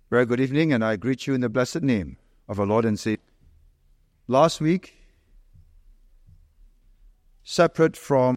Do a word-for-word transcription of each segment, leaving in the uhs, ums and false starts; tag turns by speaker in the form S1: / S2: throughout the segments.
S1: Very good evening, and I greet you in the blessed name of our Lord and Savior. Last week, separate from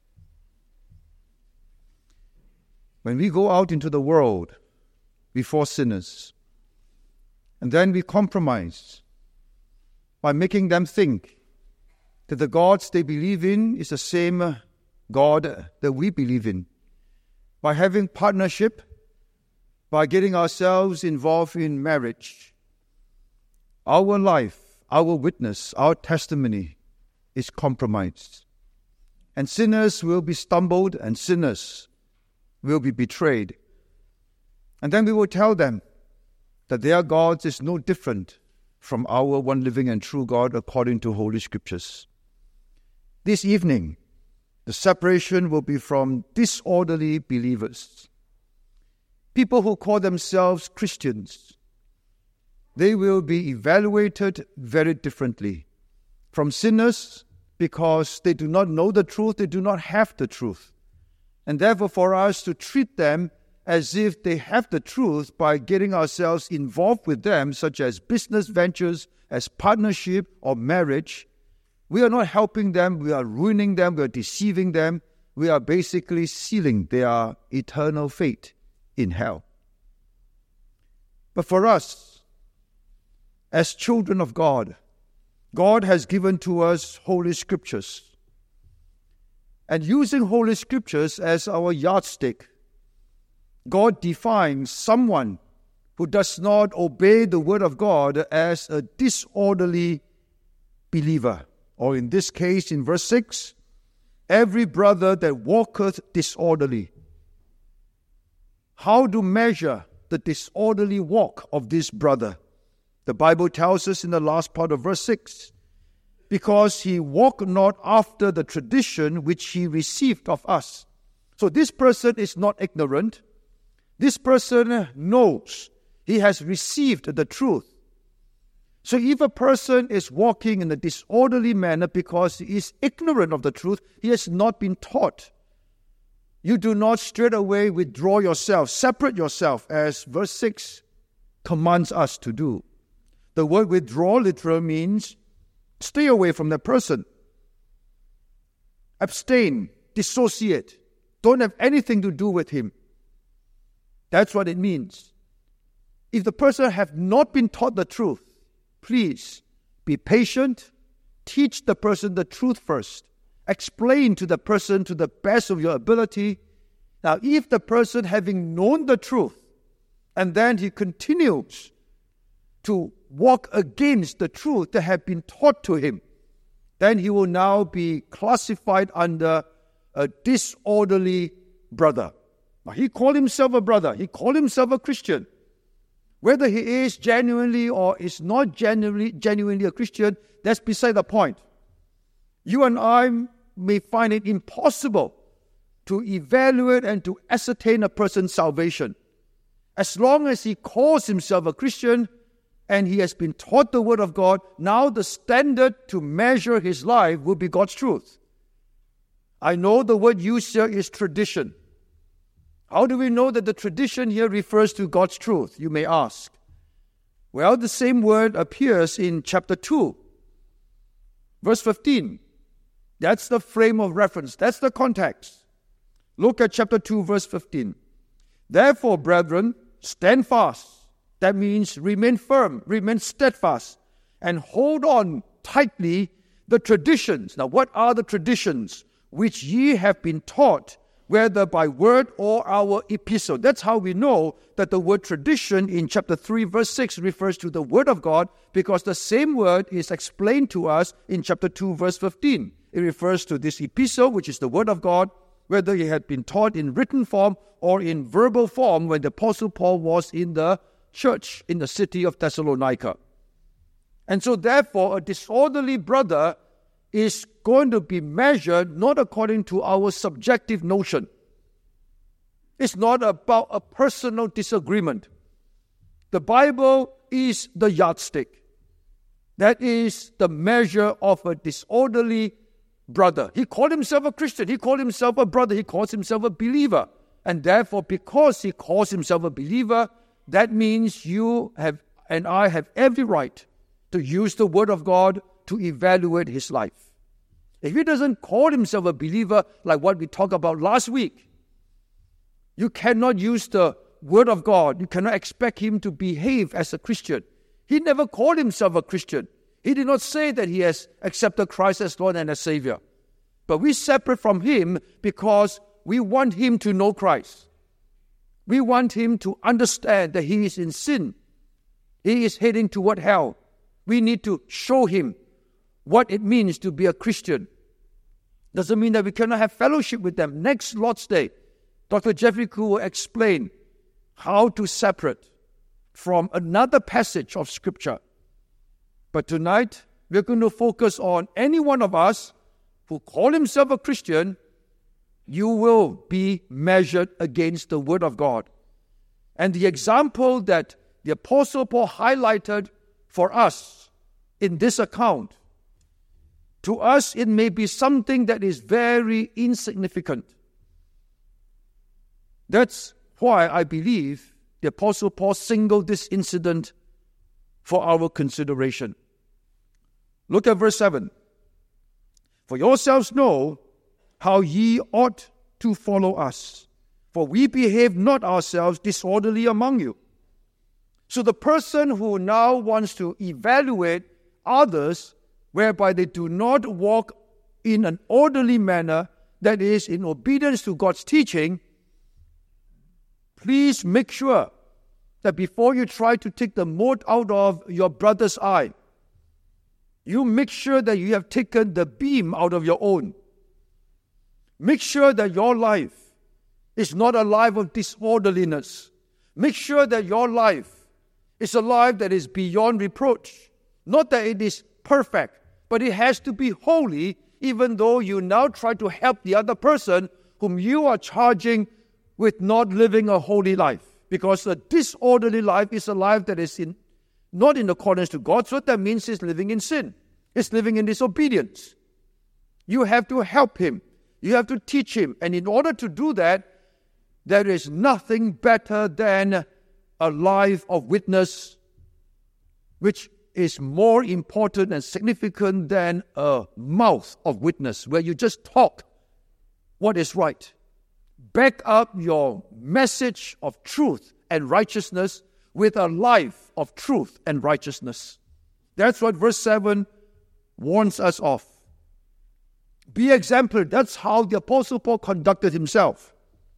S1: when we go out into the world before sinners, and then we compromise by making them think that the gods they believe in is the same God that we believe in, by having partnership, by getting ourselves involved in marriage. Our life, our witness, our testimony is compromised. And sinners will be stumbled, and sinners will be betrayed. And then we will tell them that their God is no different from our one living and true God according to Holy Scriptures. This evening, the separation will be from disorderly believers. People who call themselves Christians, they will be evaluated very differently from sinners because they do not know the truth, they do not have the truth. And therefore for us to treat them as if they have the truth by getting ourselves involved with them, such as business ventures, as partnership or marriage, we are not helping them, we are ruining them, we are deceiving them, we are basically sealing their eternal fate in hell. But for us, as children of God, God has given to us Holy Scriptures. And using Holy Scriptures as our yardstick, God defines someone who does not obey the Word of God as a disorderly believer. Or in this case, in verse six, every brother that walketh disorderly. How to measure the disorderly walk of this brother? The Bible tells us in the last part of verse six, because he walked not after the tradition which he received of us. So this person is not ignorant. This person knows he has received the truth. So if a person is walking in a disorderly manner because he is ignorant of the truth, he has not been taught. You do not straight away withdraw yourself, separate yourself, as verse six commands us to do. The word withdraw literally means stay away from that person. Abstain, dissociate. Don't have anything to do with him. That's what it means. If the person have not been taught the truth, please be patient. Teach the person the truth first. Explain to the person to the best of your ability. Now, if the person having known the truth, and then he continues to walk against the truth that have been taught to him, then he will now be classified under a disorderly brother. Now, he called himself a brother. He called himself a Christian. Whether he is genuinely or is not genuinely, genuinely a Christian, that's beside the point. You and I may find it impossible to evaluate and to ascertain a person's salvation. As long as he calls himself a Christian and he has been taught the Word of God, now the standard to measure his life will be God's truth. I know the word used here is tradition. How do we know that the tradition here refers to God's truth, you may ask? Well, the same word appears in chapter two, verse fifteen. That's the frame of reference. That's the context. Look at chapter two, verse fifteen. Therefore, brethren, stand fast. That means remain firm, remain steadfast, and hold on tightly the traditions. Now, what are the traditions which ye have been taught, whether by word or our epistle? That's how we know that the word tradition in chapter three, verse six refers to the Word of God, because the same word is explained to us in chapter two, verse fifteen. It refers to this epistle, which is the Word of God, whether it had been taught in written form or in verbal form when the Apostle Paul was in the church in the city of Thessalonica. And so therefore, a disorderly brother is going to be measured not according to our subjective notion. It's not about a personal disagreement. The Bible is the yardstick. That is the measure of a disorderly brother. He called himself a Christian. He called himself a brother. He calls himself a believer. And therefore, because he calls himself a believer, that means you have and I have every right to use the Word of God to evaluate his life. If he doesn't call himself a believer, like what we talked about last week, you cannot use the Word of God. You cannot expect him to behave as a Christian. He never called himself a Christian. He did not say that he has accepted Christ as Lord and as Savior. But we separate from him because we want him to know Christ. We want him to understand that he is in sin. He is heading toward hell. We need to show him what it means to be a Christian. Doesn't mean that we cannot have fellowship with them. Next Lord's Day, Doctor Jeffrey Koo will explain how to separate from another passage of Scripture. But tonight, we're going to focus on any one of us who call himself a Christian. You will be measured against the Word of God. And the example that the Apostle Paul highlighted for us in this account, to us it may be something that is very insignificant. That's why I believe the Apostle Paul singled this incident for our consideration. Look at verse seven. For yourselves know how ye ought to follow us, for we behave not ourselves disorderly among you. So the person who now wants to evaluate others, whereby they do not walk in an orderly manner, that is, in obedience to God's teaching, please make sure that before you try to take the mote out of your brother's eye, you make sure that you have taken the beam out of your own. Make sure that your life is not a life of disorderliness. Make sure that your life is a life that is beyond reproach. Not that it is perfect, but it has to be holy, even though you now try to help the other person whom you are charging with not living a holy life. Because a disorderly life is a life that is in not in accordance to God. So what that means is living in sin. It's living in disobedience. You have to help him. You have to teach him. And in order to do that, there is nothing better than a life of witness, which is more important and significant than a mouth of witness, where you just talk what is right. Back up your message of truth and righteousness with a life of truth and righteousness. That's what verse seven warns us of. Be exemplary. That's how the Apostle Paul conducted himself.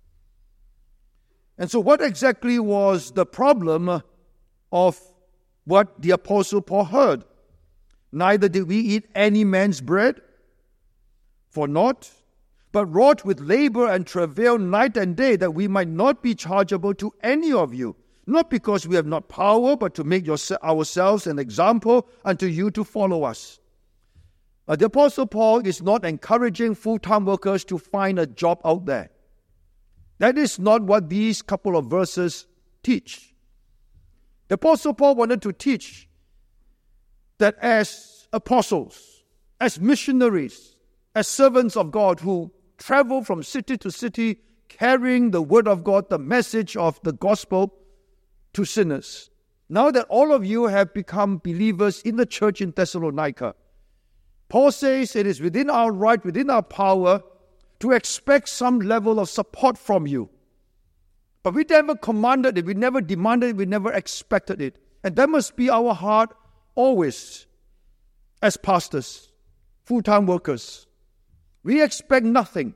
S1: And so what exactly was the problem of what the Apostle Paul heard? Neither did we eat any man's bread, for naught, but wrought with labor and travail night and day, that we might not be chargeable to any of you, not because we have not power, but to make yourse- ourselves an example unto you to follow us. Uh, the Apostle Paul is not encouraging full-time workers to find a job out there. That is not what these couple of verses teach. The Apostle Paul wanted to teach that as apostles, as missionaries, as servants of God who travel from city to city, carrying the word of God, the message of the gospel to sinners. Now that all of you have become believers in the church in Thessalonica, Paul says it is within our right, within our power, to expect some level of support from you. But we never commanded it, we never demanded it, we never expected it. And that must be our heart always as pastors, full-time workers. We expect nothing.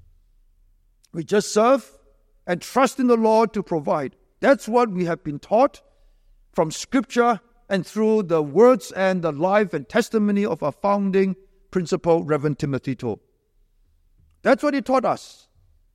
S1: We just serve and trust in the Lord to provide. That's what we have been taught from Scripture and through the words and the life and testimony of our founding principal, Reverend Timothy Toh. That's what he taught us.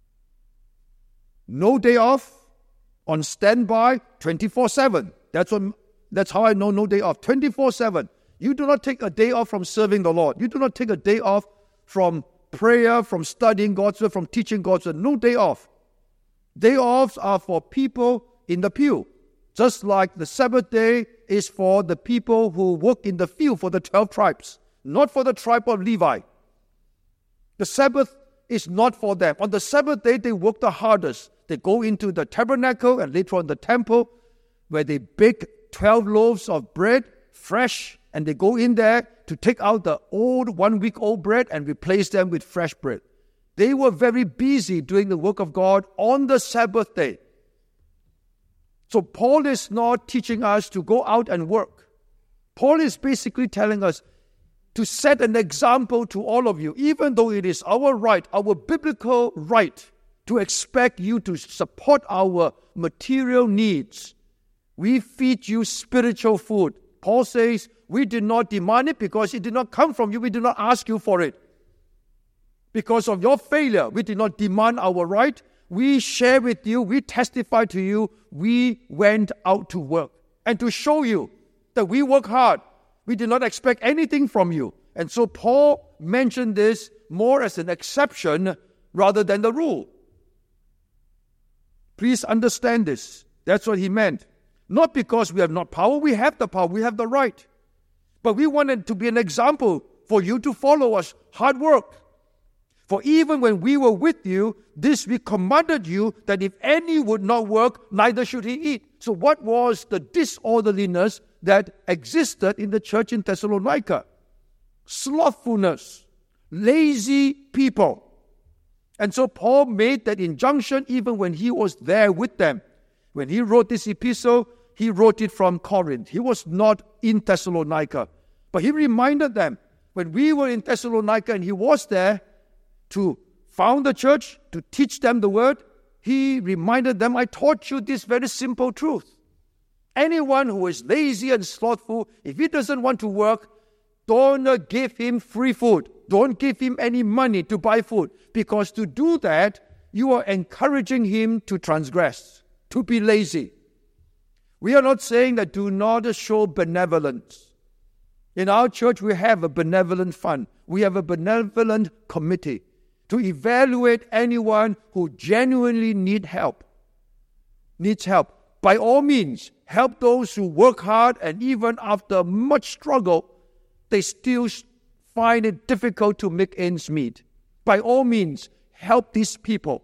S1: No day off, on standby, twenty-four seven. That's what. That's how I know no day off, twenty-four seven. You do not take a day off from serving the Lord. You do not take a day off from prayer, from studying God's word, from teaching God's word. No day off. Day offs are for people in the pew. Just like the Sabbath day is for the people who work in the field for the twelve tribes, not for the tribe of Levi. The Sabbath is not for them. On the Sabbath day, they work the hardest. They go into the tabernacle and later on the temple where they bake twelve loaves of bread, fresh, and they go in there to take out the old, one-week-old bread and replace them with fresh bread. They were very busy doing the work of God on the Sabbath day. So Paul is not teaching us to go out and work. Paul is basically telling us to set an example to all of you, even though it is our right, our biblical right, to expect you to support our material needs. We feed you spiritual food. Paul says, we did not demand it because it did not come from you. We did not ask you for it. Because of your failure, we did not demand our right. We share with you, we testify to you, we went out to work. And to show you that we work hard. We did not expect anything from you. And so Paul mentioned this more as an exception rather than the rule. Please understand this. That's what he meant. Not because we have not power, we have the power, we have the right. But we wanted to be an example for you to follow us. Hard work. For even when we were with you, this we commanded you, that if any would not work, neither should he eat. So what was the disorderliness that existed in the church in Thessalonica? Slothfulness, lazy people. And so Paul made that injunction even when he was there with them. When he wrote this epistle, he wrote it from Corinth. He was not in Thessalonica. But he reminded them, when we were in Thessalonica and he was there to found the church, to teach them the word, he reminded them, I taught you this very simple truth. Anyone who is lazy and slothful, if he doesn't want to work, don't give him free food. Don't give him any money to buy food. Because to do that, you are encouraging him to transgress, to be lazy. We are not saying that do not show benevolence. In our church, we have a benevolent fund. We have a benevolent committee to evaluate anyone who genuinely need help, needs help. By all means, help those who work hard and even after much struggle, they still find it difficult to make ends meet. By all means, help these people.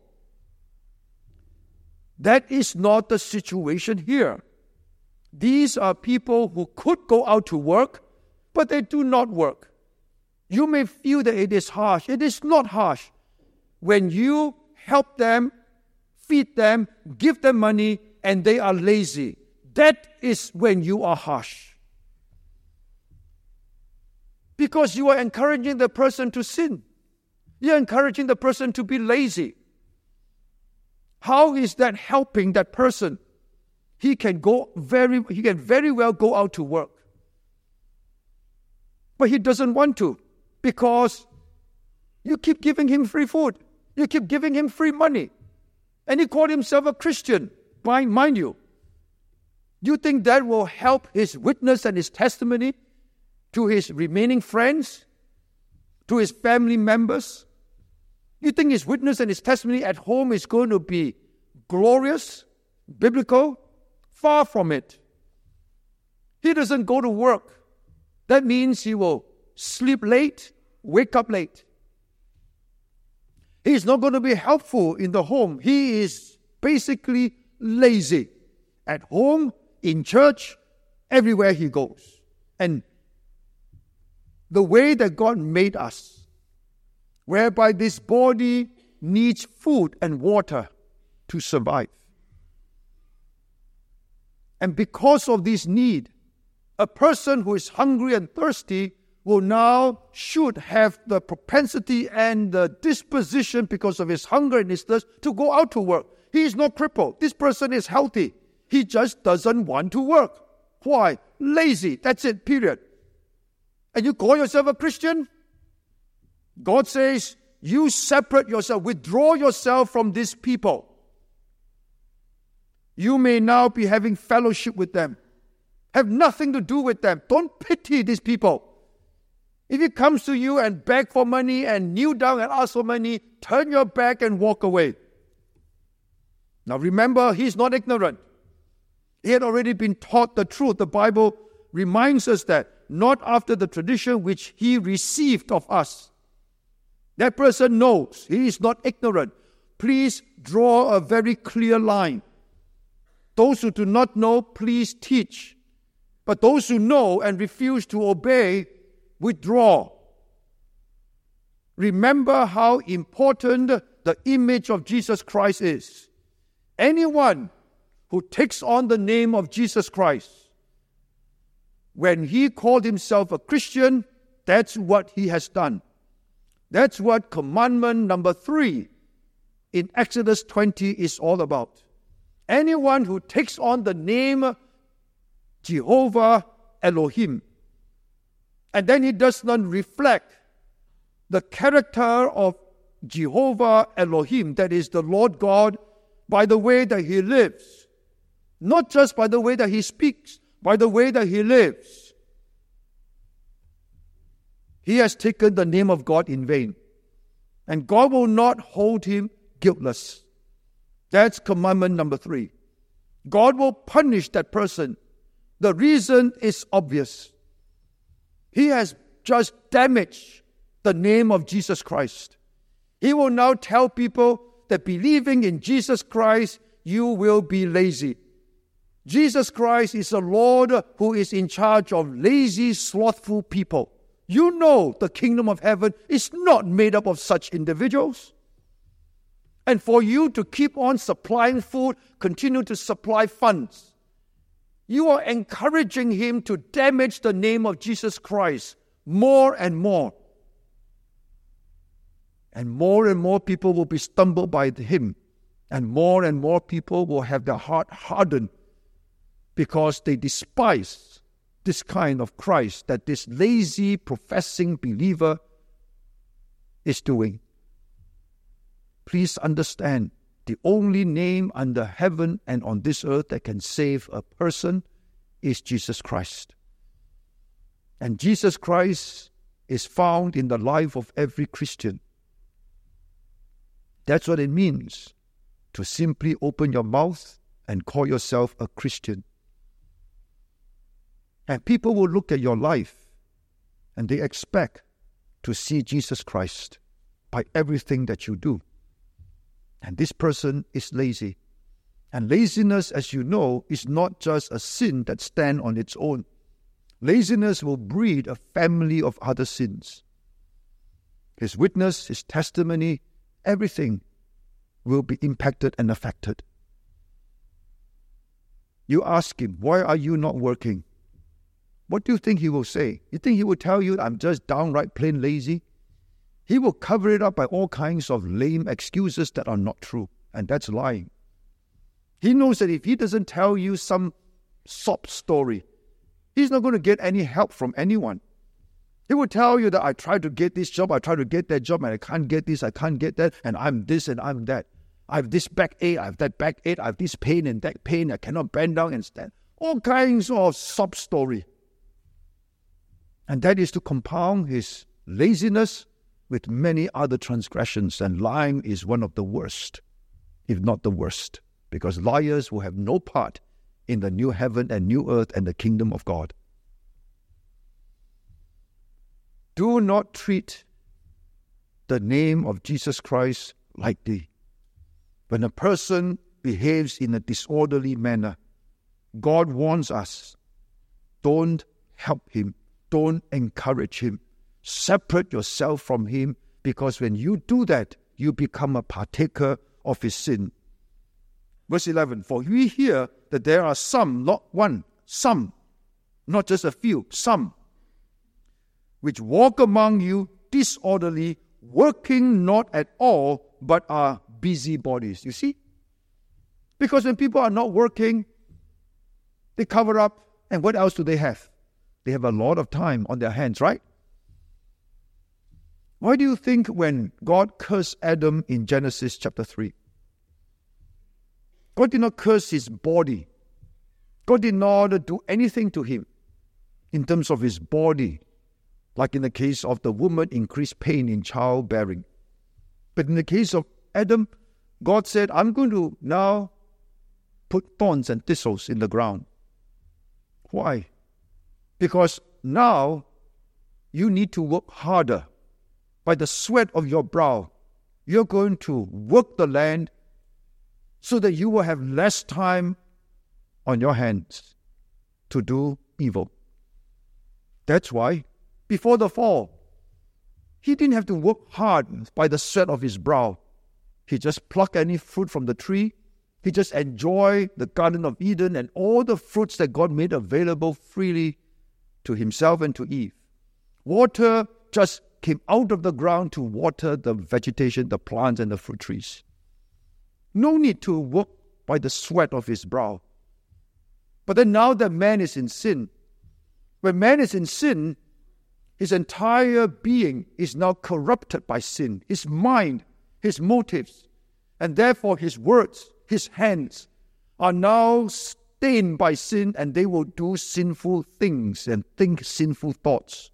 S1: That is not the situation here. These are people who could go out to work, but they do not work. You may feel that it is harsh. It is not harsh. When you help them, feed them, give them money, and they are lazy, that is when you are harsh. Because you are encouraging the person to sin. You are encouraging the person to be lazy. How is that helping that person? He can go very, he can very well go out to work. But he doesn't want to because you keep giving him free food. You keep giving him free money. And he called himself a Christian, mind, mind you. Do you think that will help his witness and his testimony to his remaining friends, to his family members? You think his witness and his testimony at home is going to be glorious, biblical? Far from it. He doesn't go to work. That means he will sleep late, wake up late. He's not going to be helpful in the home. He is basically lazy. At home, in church, everywhere he goes. And the way that God made us, whereby this body needs food and water to survive. And because of this need, a person who is hungry and thirsty will now, should have the propensity and the disposition because of his hunger and his thirst to go out to work. He is not crippled. This person is healthy. He just doesn't want to work. Why? Lazy. That's it, period. And you call yourself a Christian? God says, you separate yourself, withdraw yourself from these people. You may now be having fellowship with them. Have nothing to do with them. Don't pity these people. If he comes to you and beg for money and kneel down and ask for money, turn your back and walk away. Now remember, he's not ignorant. He had already been taught the truth. The Bible reminds us that, not after the tradition which he received of us. That person knows. He is not ignorant. Please draw a very clear line. Those who do not know, please teach. But those who know and refuse to obey, withdraw. Remember how important the image of Jesus Christ is. Anyone who takes on the name of Jesus Christ, when he called himself a Christian, that's what he has done. That's what commandment number three in Exodus twenty is all about. Anyone who takes on the name Jehovah Elohim, and then he does not reflect the character of Jehovah Elohim, that is the Lord God, by the way that he lives. Not just by the way that he speaks, by the way that he lives. He has taken the name of God in vain. And God will not hold him guiltless. That's commandment number three. God will punish that person. The reason is obvious. He has just damaged the name of Jesus Christ. He will now tell people that believing in Jesus Christ, you will be lazy. Jesus Christ is a Lord who is in charge of lazy, slothful people. You know the kingdom of heaven is not made up of such individuals. And for you to keep on supplying food, continue to supply funds, you are encouraging him to damage the name of Jesus Christ more and more. And more and more people will be stumbled by him. And more and more people will have their heart hardened because they despise this kind of Christ that this lazy, professing believer is doing. Please understand, the only name under heaven and on this earth that can save a person is Jesus Christ. And Jesus Christ is found in the life of every Christian. That's what it means to simply open your mouth and call yourself a Christian. And people will look at your life and they expect to see Jesus Christ by everything that you do. And this person is lazy. And laziness, as you know, is not just a sin that stands on its own. Laziness will breed a family of other sins. His witness, his testimony, everything will be impacted and affected. You ask him, why are you not working? What do you think he will say? You think he will tell you, I'm just downright plain lazy? He will cover it up by all kinds of lame excuses that are not true. And that's lying. He knows that if he doesn't tell you some sob story, he's not going to get any help from anyone. He will tell you that I tried to get this job, I tried to get that job, and I can't get this, I can't get that, and I'm this and I'm that. I have this backache, I have that backache, I have this pain and that pain, I cannot bend down and stand. All kinds of sob story. And that is to compound his laziness with many other transgressions. And lying is one of the worst, if not the worst, because liars will have no part in the new heaven and new earth and the kingdom of God. Do not treat the name of Jesus Christ lightly. When a person behaves in a disorderly manner, God warns us, don't help him. Don't encourage him. Separate yourself from him, because when you do that, you become a partaker of his sin. Verse eleven, for we hear that there are some, not one, some, not just a few, some, which walk among you disorderly, working not at all, but are busybodies. You see? Because when people are not working, they cover up, and what else do they have? They have a lot of time on their hands, right? Why do you think when God cursed Adam in Genesis chapter three, God did not curse his body. God did not do anything to him in terms of his body, like in the case of the woman, increased pain in childbearing. But in the case of Adam, God said, I'm going to now put thorns and thistles in the ground. Why? Because now you need to work harder. By the sweat of your brow, you're going to work the land so that you will have less time on your hands to do evil. That's why, before the fall, he didn't have to work hard by the sweat of his brow. He just plucked any fruit from the tree. He just enjoyed the Garden of Eden and all the fruits that God made available freely to himself and to Eve. Water just came out of the ground to water the vegetation, the plants and the fruit trees. No need to work by the sweat of his brow. But then now that man is in sin, when man is in sin, his entire being is now corrupted by sin. His mind, his motives, and therefore his words, his hands are now stained by sin, and they will do sinful things and think sinful thoughts.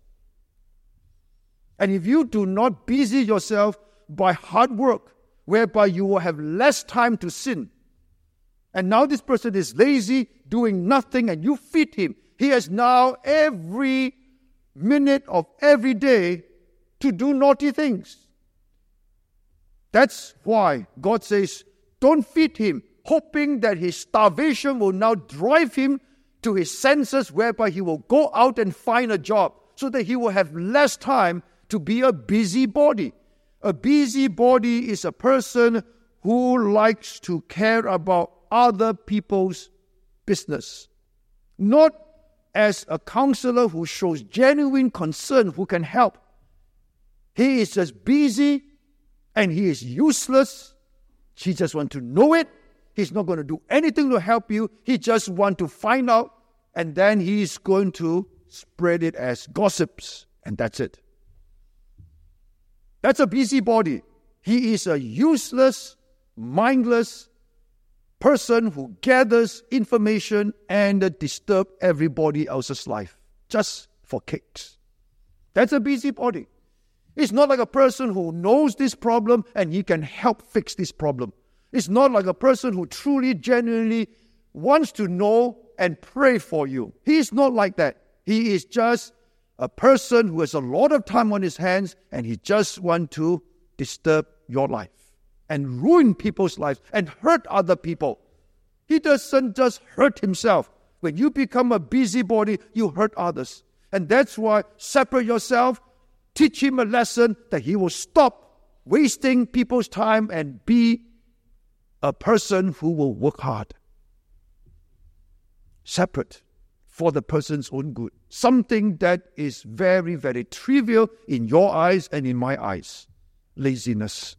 S1: And if you do not busy yourself by hard work, whereby you will have less time to sin, and now this person is lazy, doing nothing, and you feed him, he has now every minute of every day to do naughty things. That's why God says, don't feed him, hoping that his starvation will now drive him to his senses, whereby he will go out and find a job, so that he will have less time to be a busybody. A busybody is a person who likes to care about other people's business. Not as a counselor who shows genuine concern, who can help. He is just busy and he is useless. He just wants to know it. He's not going to do anything to help you. He just wants to find out, and then he's going to spread it as gossips, and that's it. That's a busybody. He is a useless, mindless person who gathers information and disturb everybody else's life just for kicks. That's a busybody. It's not like a person who knows this problem and he can help fix this problem. It's not like a person who truly, genuinely wants to know and pray for you. He is not like that. He is just a person who has a lot of time on his hands, and he just wants to disturb your life and ruin people's lives and hurt other people. He doesn't just hurt himself. When you become a busybody, you hurt others. And that's why separate yourself, teach him a lesson that he will stop wasting people's time and be a person who will work hard. Separate for the person's own good. Something that is very, very trivial in your eyes and in my eyes. Laziness.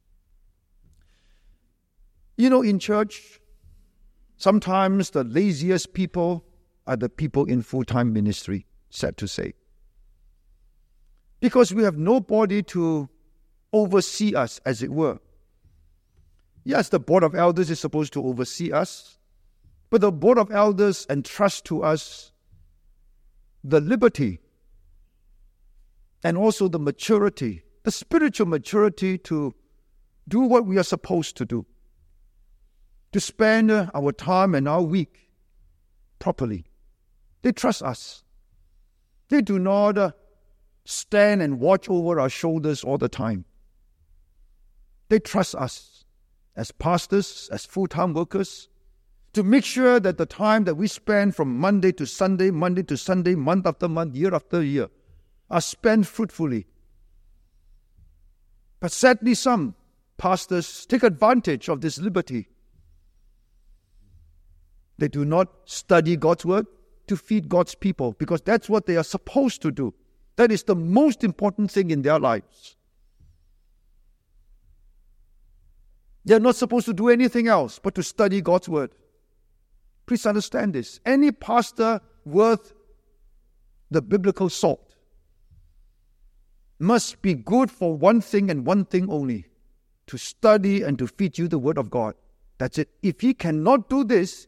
S1: You know, in church, sometimes the laziest people are the people in full-time ministry, sad to say. Because we have nobody to oversee us, as it were. Yes, the board of elders is supposed to oversee us, but the board of elders entrusts to us the liberty and also the maturity, the spiritual maturity to do what we are supposed to do, to spend our time and our week properly. They trust us. They do not uh, stand and watch over our shoulders all the time. They trust us as pastors, as full-time workers, to make sure that the time that we spend from Monday to Sunday, Monday to Sunday, month after month, year after year, are spent fruitfully. But sadly, some pastors take advantage of this liberty. They do not study God's word to feed God's people, because that's what they are supposed to do. That is the most important thing in their lives. They are not supposed to do anything else but to study God's word. Please understand this. Any pastor worth the biblical salt must be good for one thing and one thing only, to study and to feed you the word of God. That's it. If he cannot do this,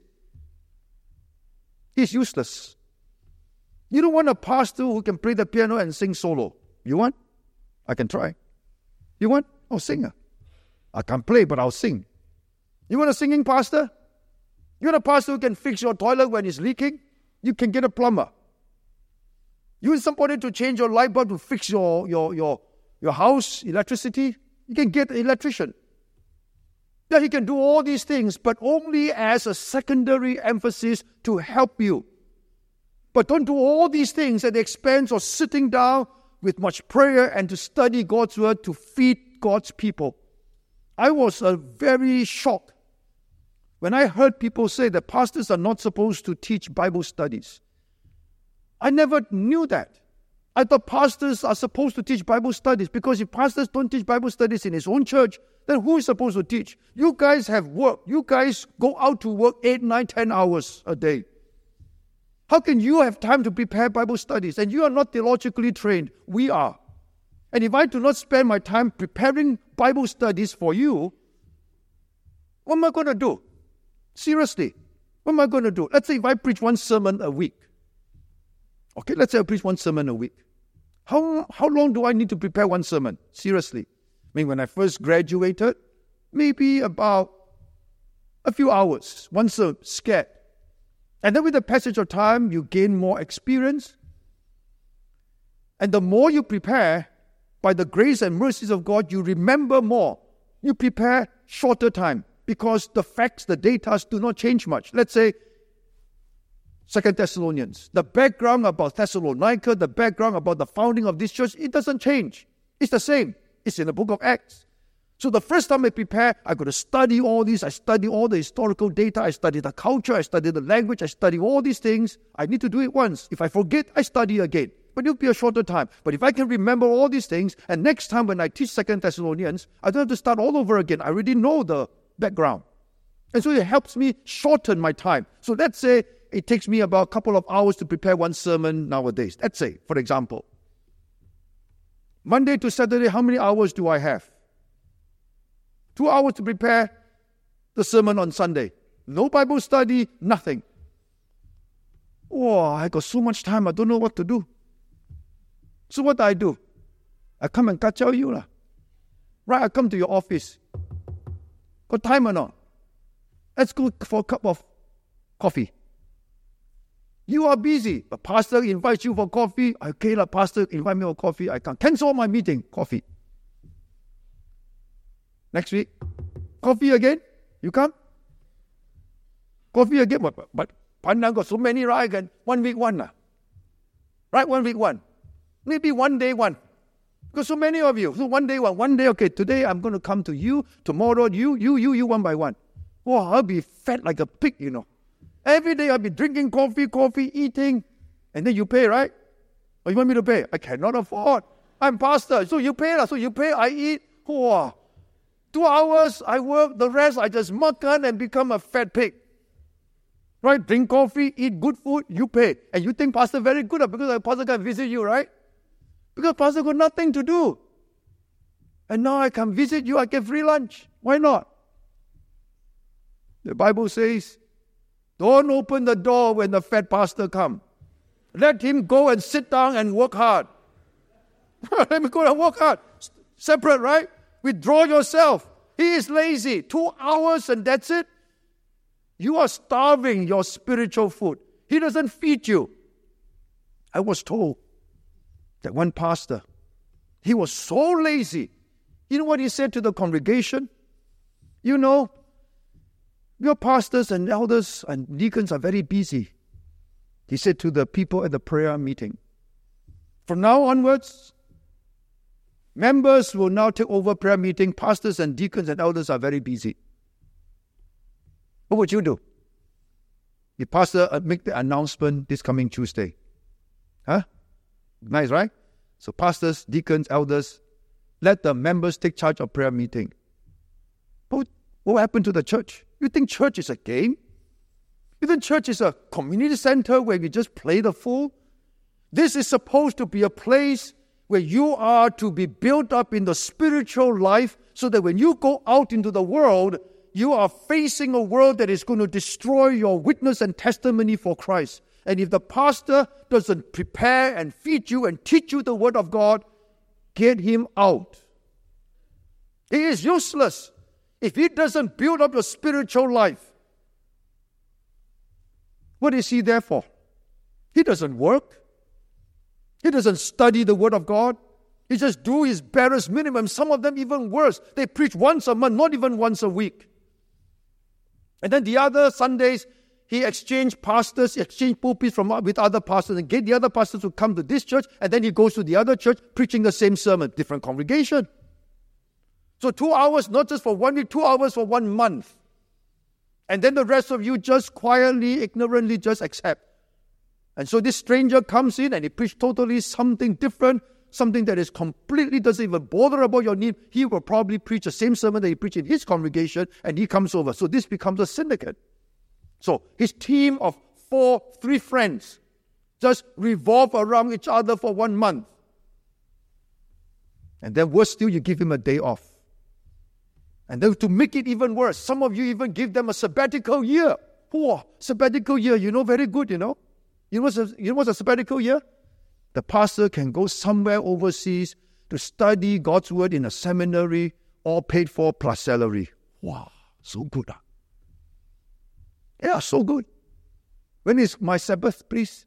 S1: he's useless. You don't want a pastor who can play the piano and sing solo. You want? I can try. You want? I'll sing. I can't play, but I'll sing. You want a singing pastor? You want a pastor who can fix your toilet when it's leaking? You can get a plumber. You want somebody to change your light bulb to fix your, your, your, your house electricity? You can get an electrician. That he can do all these things, but only as a secondary emphasis to help you. But don't do all these things at the expense of sitting down with much prayer and to study God's word to feed God's people. I was uh, very shocked when I heard people say that pastors are not supposed to teach Bible studies. I never knew that. I thought pastors are supposed to teach Bible studies, because if pastors don't teach Bible studies in his own church, then who is supposed to teach? You guys have work. You guys go out to work eight, nine, ten hours a day. How can you have time to prepare Bible studies? And you are not theologically trained. We are. And if I do not spend my time preparing Bible studies for you, what am I going to do? Seriously, what am I going to do? Let's say if I preach one sermon a week. Okay, let's say I preach one sermon a week. How, how long do I need to prepare one sermon? Seriously. I mean, when I first graduated, maybe about a few hours, one sermon, scared. And then with the passage of time, you gain more experience. And the more you prepare, by the grace and mercies of God, you remember more. You prepare shorter time, because the facts, the data do not change much. Let's say Second Thessalonians. The background about Thessalonica, the background about the founding of this church, it doesn't change. It's the same. It's in the book of Acts. So the first time I prepare, I got to study all this. I study all the historical data. I study the culture. I study the language. I study all these things. I need to do it once. If I forget, I study again. But it'll be a shorter time. But if I can remember all these things, and next time when I teach Second Thessalonians, I don't have to start all over again. I already know the background. And so it helps me shorten my time. So let's say it takes me about a couple of hours to prepare one sermon nowadays. Let's say, for example, Monday to Saturday, how many hours do I have? Two hours to prepare the sermon on Sunday. No Bible study, nothing. Oh, I got so much time, I don't know what to do. So what do I do? I come and catch you lah. Right, I come to your office. Got time or not? Let's go for a cup of coffee. You are busy. The pastor invites you for coffee. Okay, the pastor invite me for coffee. I can't cancel my meeting. Coffee. Next week, coffee again. You come? Coffee again. But, but Pandan got so many, right? Again. One week, one. Uh. Right? One week, one. Maybe one day, one. Because so many of you. So one day, one. One day, okay, today I'm going to come to you. Tomorrow, you, you, you, you, one by one. Oh, I'll be fat like a pig, you know. Every day I'll be drinking coffee, coffee, eating. And then you pay, right? Or you want me to pay? I cannot afford. I'm pastor. So you pay. So you pay, I eat. Oh, two hours, I work. The rest, I just makan and become a fat pig. Right? Drink coffee, eat good food, you pay. And you think pastor very good because the pastor can visit you, right? Because pastor got nothing to do. And now I can visit you, I get free lunch. Why not? The Bible says, don't open the door when the fat pastor comes. Let him go and sit down and work hard. Let him go and work hard. Separate, right? Withdraw yourself. He is lazy. Two hours and that's it. You are starving your spiritual food. He doesn't feed you. I was told that one pastor, he was so lazy. You know what he said to the congregation? You know, your pastors and elders and deacons are very busy. He said to the people at the prayer meeting, from now onwards, members will now take over prayer meeting. Pastors and deacons and elders are very busy. What would you do? The pastor make the announcement this coming Tuesday. Huh? Nice, right? So pastors, deacons, elders, let the members take charge of prayer meeting. But what happened to the church? You think church is a game? You think church is a community center where we just play the fool? This is supposed to be a place where you are to be built up in the spiritual life so that when you go out into the world, you are facing a world that is going to destroy your witness and testimony for Christ. And if the pastor doesn't prepare and feed you and teach you the word of God, get him out. He is useless if he doesn't build up your spiritual life. What is he there for? He doesn't work. He doesn't study the word of God. He just do his barest minimum. Some of them even worse. They preach once a month, not even once a week. And then the other Sundays, he exchanged pastors, he exchanged pulpits from, with other pastors and get the other pastors to come to this church, and then he goes to the other church preaching the same sermon, different congregation. So two hours, not just for one week, two hours for one month. And then the rest of you just quietly, ignorantly just accept. And so this stranger comes in and he preached totally something different, something that is completely doesn't even bother about your need. He will probably preach the same sermon that he preached in his congregation, and he comes over. So this becomes a syndicate. So his team of four, three friends just revolve around each other for one month. And then worse still, you give him a day off. And then to make it even worse, some of you even give them a sabbatical year. Whoa, sabbatical year, you know, very good, you know. You know what's a, you know what's a sabbatical year? The pastor can go somewhere overseas to study God's word in a seminary, all paid for plus salary. Wow, so good. Huh? Yeah, so good. When is my Sabbath, please?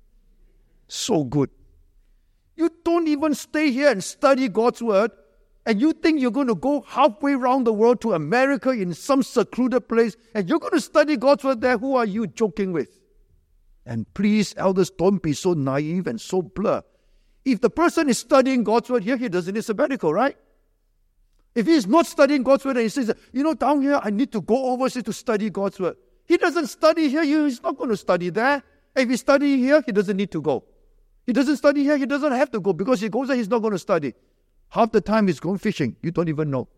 S1: So good. You don't even stay here and study God's word, and you think you're going to go halfway around the world to America in some secluded place, and you're going to study God's word there. Who are you joking with? And please, elders, don't be so naive and so blur. If the person is studying God's word here, he doesn't need sabbatical, right? If he is not studying God's word and he says, you know, down here, I need to go overseas to study God's word. He doesn't study here, he's not going to study there. If he's studying here, he doesn't need to go. He doesn't study here, he doesn't have to go, because he goes there, he's not going to study. Half the time he's going fishing. You don't even know.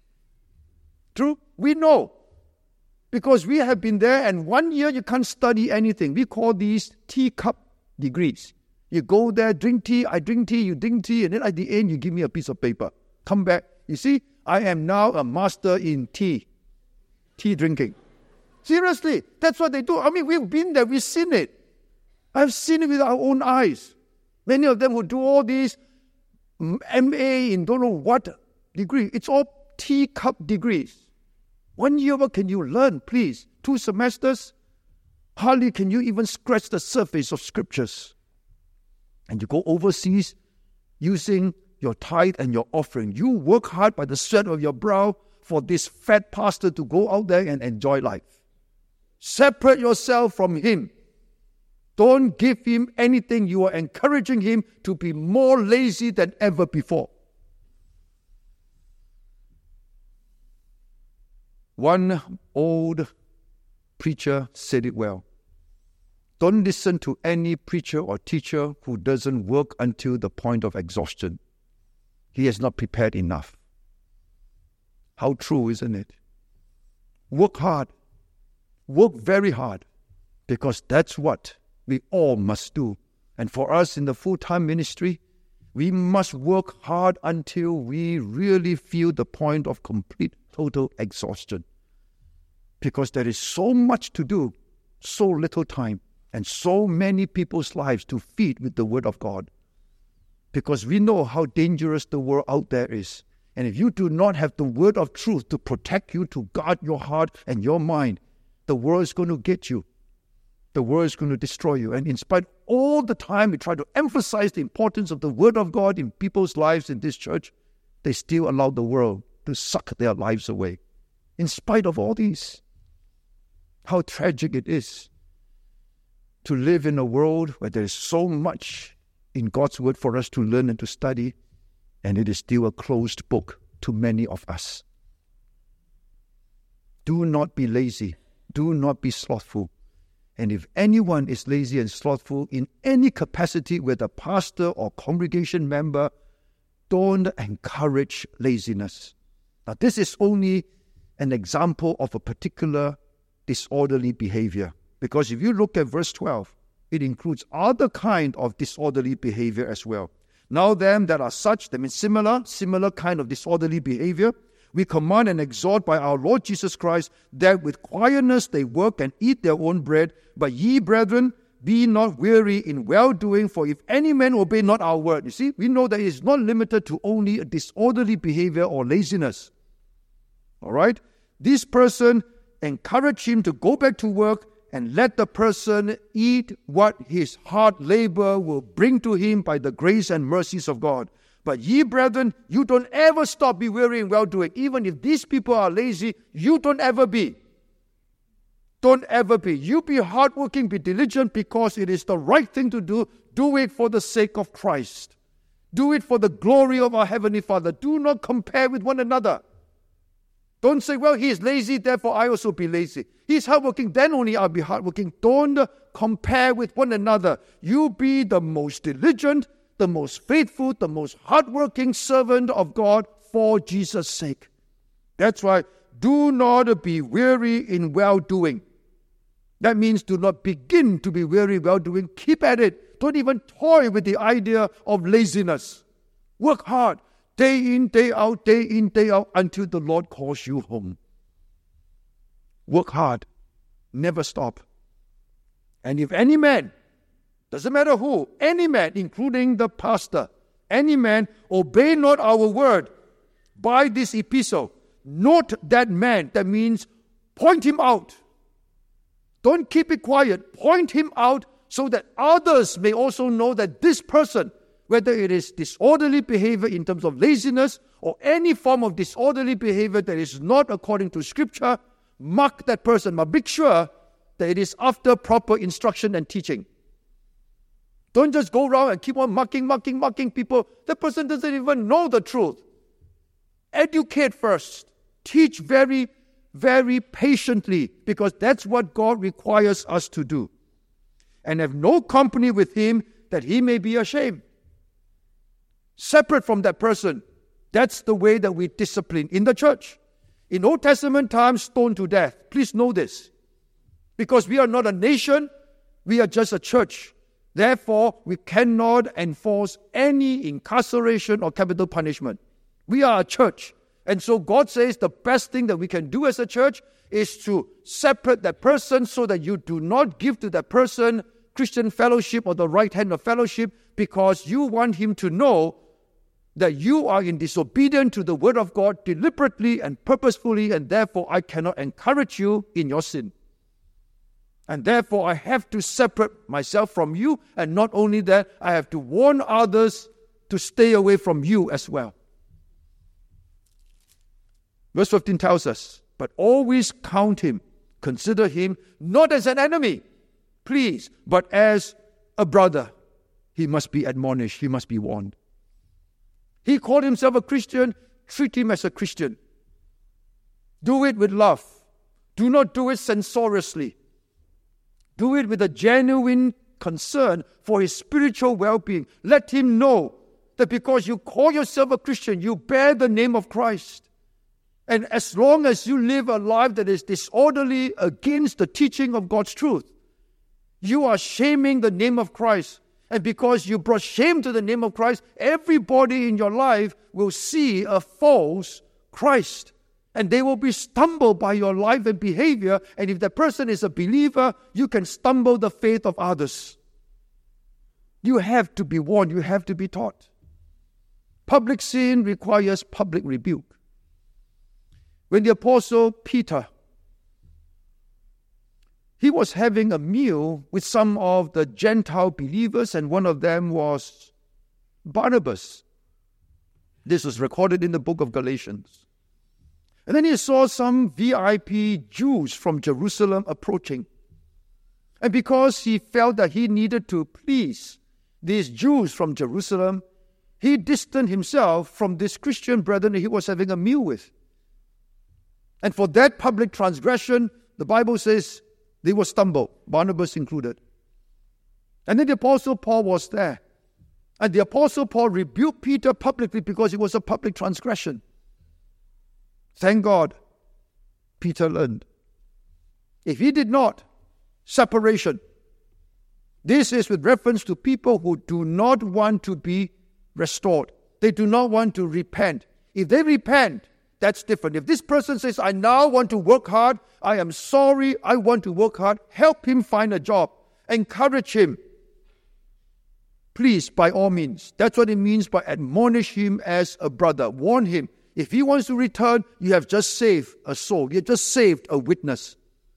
S1: True? We know. Because we have been there, and one year you can't study anything. We call these teacup degrees. You go there, drink tea, I drink tea, you drink tea, and then at the end you give me a piece of paper. Come back. You see, I am now a master in tea. Tea drinking. Seriously, that's what they do. I mean, we've been there, we've seen it. I've seen it with our own eyes. Many of them who do all these M A in don't know what degree. It's all teacup degrees. One year, what can you learn, please? Two semesters? Hardly can you even scratch the surface of scriptures. And you go overseas using your tithe and your offering. You work hard by the sweat of your brow for this fat pastor to go out there and enjoy life. Separate yourself from him. Don't give him anything. You are encouraging him to be more lazy than ever before. One old preacher said it well. Don't listen to any preacher or teacher who doesn't work until the point of exhaustion. He has not prepared enough. How true, isn't it? Work hard. Work very hard. Because that's what we all must do. And for us in the full-time ministry, we must work hard until we really feel the point of complete, total exhaustion. Because there is so much to do, so little time, and so many people's lives to feed with the Word of God. Because we know how dangerous the world out there is. And if you do not have the Word of truth to protect you, to guard your heart and your mind, the world is going to get you. The world is going to destroy you. And in spite of all the time we try to emphasize the importance of the Word of God in people's lives in this church, they still allow the world to suck their lives away. In spite of all these, how tragic it is to live in a world where there is so much in God's Word for us to learn and to study, and it is still a closed book to many of us. Do not be lazy. Do not be slothful. And if anyone is lazy and slothful in any capacity, whether pastor or congregation member, don't encourage laziness. Now, this is only an example of a particular disorderly behavior. Because if you look at verse twelve, it includes other kind of disorderly behavior as well. Now them that are such, that means similar, similar kind of disorderly behavior, we command and exhort by our Lord Jesus Christ, that with quietness they work and eat their own bread. But ye, brethren, be not weary in well-doing, for if any man obey not our word. You see, we know that it is not limited to only a disorderly behavior or laziness. All right? This person, encourage him to go back to work and let the person eat what his hard labor will bring to him by the grace and mercies of God. But ye, brethren, you don't ever stop be weary in well-doing. Even if these people are lazy, you don't ever be. Don't ever be. You be hardworking, be diligent because it is the right thing to do. Do it for the sake of Christ. Do it for the glory of our Heavenly Father. Do not compare with one another. Don't say, well, he is lazy, therefore I also be lazy. He is hardworking, then only I'll be hardworking. Don't compare with one another. You be the most diligent, the most faithful, the most hardworking servant of God for Jesus' sake. That's why do not be weary in well-doing. That means do not begin to be weary well-doing. Keep at it. Don't even toy with the idea of laziness. Work hard, day in, day out, day in, day out, until the Lord calls you home. Work hard. Never stop. And if any man, doesn't matter who, any man, including the pastor, any man, obey not our word by this epistle, note that man. That means point him out. Don't keep it quiet. Point him out so that others may also know that this person, whether it is disorderly behavior in terms of laziness or any form of disorderly behavior that is not according to Scripture, mark that person. But make sure that it is after proper instruction and teaching. Don't just go around and keep on marking, marking, marking people. That person doesn't even know the truth. Educate first. Teach very, very patiently, because that's what God requires us to do. And have no company with him, that he may be ashamed. Separate from that person. That's the way that we discipline in the church. In Old Testament times, stoned to death. Please know this. Because we are not a nation, we are just a church. Therefore, we cannot enforce any incarceration or capital punishment. We are a church. And so God says the best thing that we can do as a church is to separate that person so that you do not give to that person Christian fellowship or the right hand of fellowship, because you want him to know that you are in disobedience to the word of God deliberately and purposefully, and therefore I cannot encourage you in your sin. And therefore I have to separate myself from you, and not only that, I have to warn others to stay away from you as well. Verse fifteen tells us, but always count him, consider him not as an enemy, please, but as a brother. He must be admonished, he must be warned. He called himself a Christian, treat him as a Christian. Do it with love. Do not do it censoriously. Do it with a genuine concern for his spiritual well-being. Let him know that because you call yourself a Christian, you bear the name of Christ. And as long as you live a life that is disorderly against the teaching of God's truth, you are shaming the name of Christ. And because you brought shame to the name of Christ, everybody in your life will see a false Christ. And they will be stumbled by your life and behavior. And if that person is a believer, you can stumble the faith of others. You have to be warned. You have to be taught. Public sin requires public rebuke. When the Apostle Peter, he was having a meal with some of the Gentile believers, and one of them was Barnabas. This was recorded in the book of Galatians. And then he saw some V I P Jews from Jerusalem approaching. And because he felt that he needed to please these Jews from Jerusalem, he distanced himself from this Christian brethren he was having a meal with. And for that public transgression, the Bible says they will stumble, Barnabas included. And then the Apostle Paul was there. And the Apostle Paul rebuked Peter publicly because it was a public transgression. Thank God, Peter learned. If he did not, separation. This is with reference to people who do not want to be restored. They do not want to repent. If they repent, that's different. If this person says, I now want to work hard, I am sorry, I want to work hard, help him find a job. Encourage him. Please, by all means. That's what it means by admonish him as a brother. Warn him. If he wants to return, you have just saved a soul. You have just saved a witness.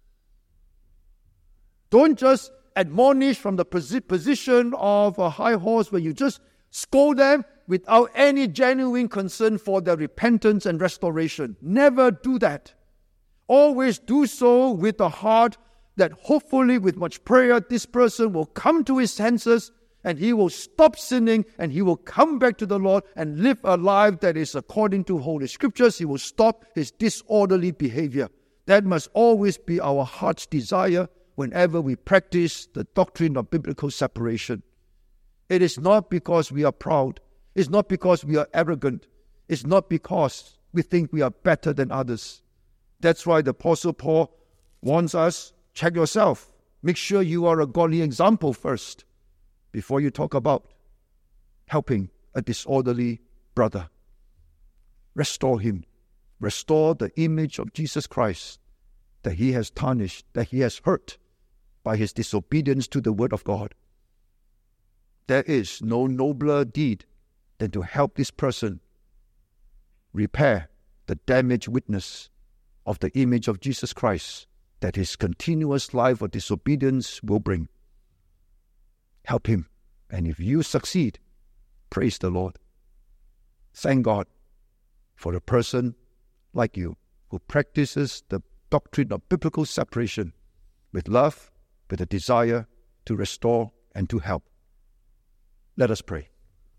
S1: Don't just admonish from the position of a high horse where you just scold them without any genuine concern for their repentance and restoration. Never do that. Always do so with a heart that hopefully with much prayer, this person will come to his senses and he will stop sinning and he will come back to the Lord and live a life that is according to Holy Scriptures. He will stop his disorderly behavior. That must always be our heart's desire whenever we practice the doctrine of biblical separation. It is not because we are proud. It's not because we are arrogant. It's not because we think we are better than others. That's why the Apostle Paul warns us, check yourself. Make sure you are a godly example first before you talk about helping a disorderly brother. Restore him. Restore the image of Jesus Christ that he has tarnished, that he has hurt by his disobedience to the word of God. There is no nobler deed than to help this person repair the damaged witness of the image of Jesus Christ that his continuous life of disobedience will bring. Help him. And if you succeed, praise the Lord. Thank God for a person like you who practices the doctrine of biblical separation with love, with a desire to restore and to help. Let us pray.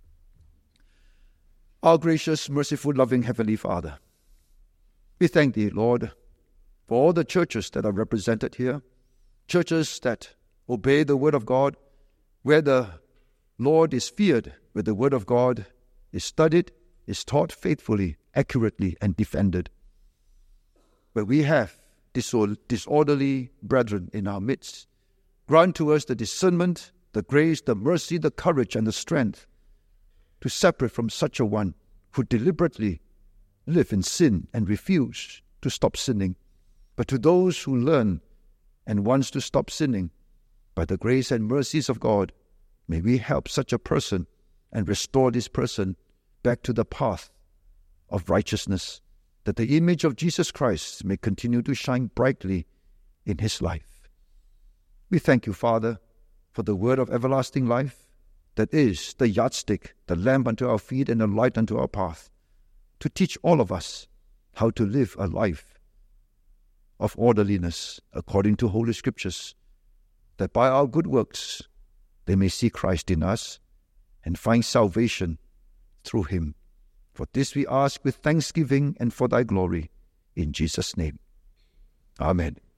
S1: Our gracious, merciful, loving Heavenly Father, we thank Thee, Lord, for all the churches that are represented here, churches that obey the Word of God, where the Lord is feared, where the Word of God is studied, is taught faithfully, accurately, and defended. Where we have disorderly brethren in our midst, grant to us the discernment, the grace, the mercy, the courage, and the strength to separate from such a one who deliberately live in sin and refuse to stop sinning. But to those who learn and wants to stop sinning, by the grace and mercies of God, may we help such a person and restore this person back to the path of righteousness, that the image of Jesus Christ may continue to shine brightly in his life. We thank you, Father, for the word of everlasting life, that is the yardstick, the lamp unto our feet and a light unto our path, to teach all of us how to live a life of orderliness according to Holy Scriptures, that by our good works they may see Christ in us and find salvation through him. For this we ask with thanksgiving and for thy glory, in Jesus' name. Amen.